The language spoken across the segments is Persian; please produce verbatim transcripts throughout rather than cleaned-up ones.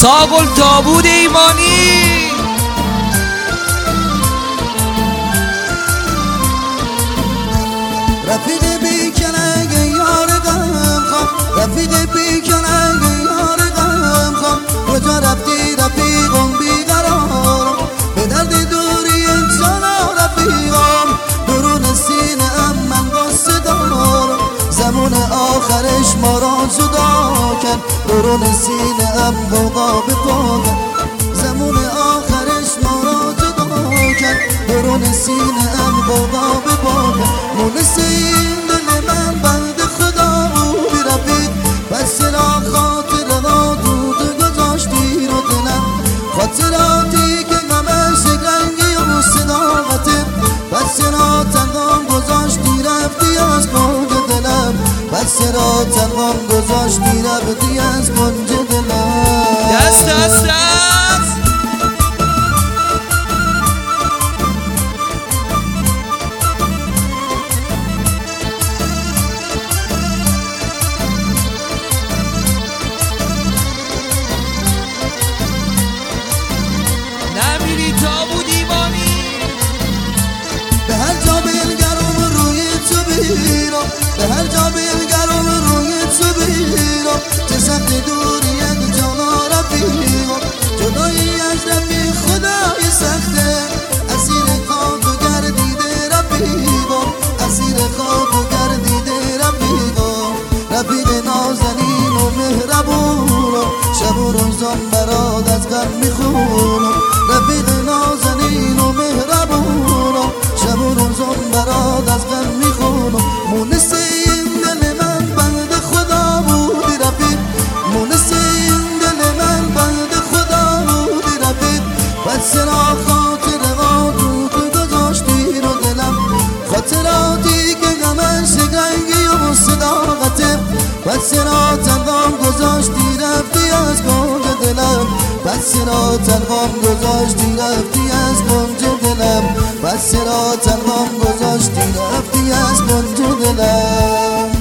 ساقل تابود ایمانی رفیق بیکنه یار غم خواه رفیق بیکنه یار غم خواه کجا رفتی رفیقم بیقرارم به درد دوری انسانا رفیقم درون سینه ام من قصه دارم زمان آخرش ما را جدا کن درون سینه ام بوقا بپاکن زمان آخرش ما را جدا کن درون سینه ام بوقا بپاکن مونس این دل من بند خدا بودی رفیق پس را خاطر را دود گذاشتی رو دلم خاطراتی که غمش رنگی و صداقته پس را تنهام گذاشتی رفتی از کنج دلم پس را تنهام گذاشتی رفتی از کنج دلم دست دست دست نمیری تابود ایمانی به هر جا بنگرم روی تو بیرم به هر جا بنگرم روی تو بیرم چه سخت دوریت جانا رفیقم جدایی از رفیق خدای سخته اسیر خاک و گردیده رفیقم اسیر خاک و گردیده رفیقم رفیق نازنین و مهربونم شب و روزان برات از غم میخونم رفیق نازنین و مهربونم شب و روزان برات از غم میخونم مونس این دل من بند خدا بودی رفیق مونس این دل من بند خدا بودی رفیق پس را خاطر را دود گذاشتی رو دلم خاطراتی که غمش رنگی و صداقته پس را تنهام گذاشتی رفتی از کنج دلم پس را تنهام گذاشتی رفتی از کنج دلم پس را تنهام گذاشتی رفتی از کنج دلم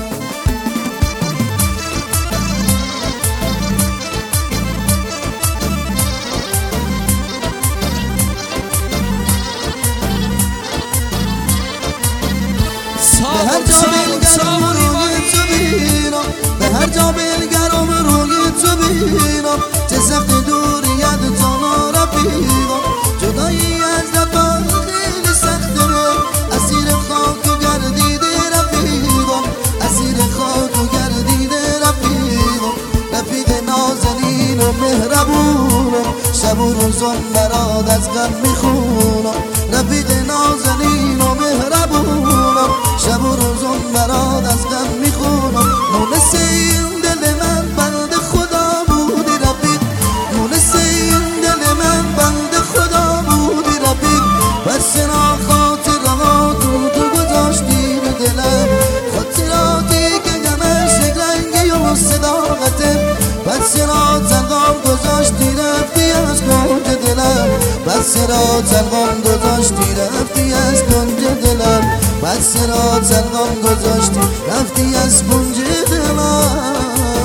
به هر جا بنگرم روی تو بیرم به هر جا بنگرم روی تو بیرم چه سخت دوریت جانا رفیقم جدایی از رفاق خیلی سخته اسیر خاک و گردیده رفیقم اسیر خاک و گردیده رفیقم رفیق نازنین و مهربونم شب و روزان برات از غم میخونم رفیق نازنین و مهربونم شب و روزان برات از غم میخونم مونس این دل من بند خدا بودی رفیق مونس این دل من بند خدا بودی رفیق پس را خاطر را دود گذاشتی رو دلم خاطراتی که غمش رنگی و صداقته پس را تنهام گذاشتی رفتی از کنج دلم پس را تنهام گذاشتی رفتی از کنج دلم پس را تنهام گذاشتی رفتی از کنج دلم